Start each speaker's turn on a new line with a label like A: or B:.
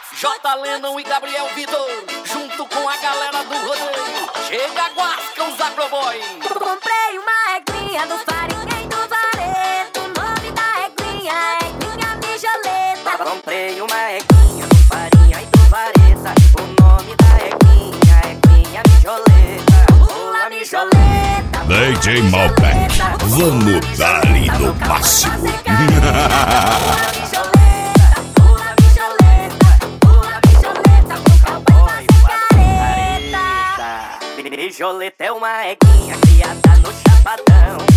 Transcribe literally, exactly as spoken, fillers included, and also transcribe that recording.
A: J. Lennon e Gabriel Vitor, junto com a galera do rodeio. Chega, Guasca, os Agroboy.
B: Comprei uma eglinha do farinha e do vareto. O nome da eglinha é eglinha mijoleta.
C: Comprei uma eglinha do farinha e do vareta. O nome da eglinha é eglinha mijoleta.
B: Pula mijoleta.
D: D J Malbec, vamos dar-lhe no máximo.
C: Mijoleta é uma eguinha criada no Chapadão.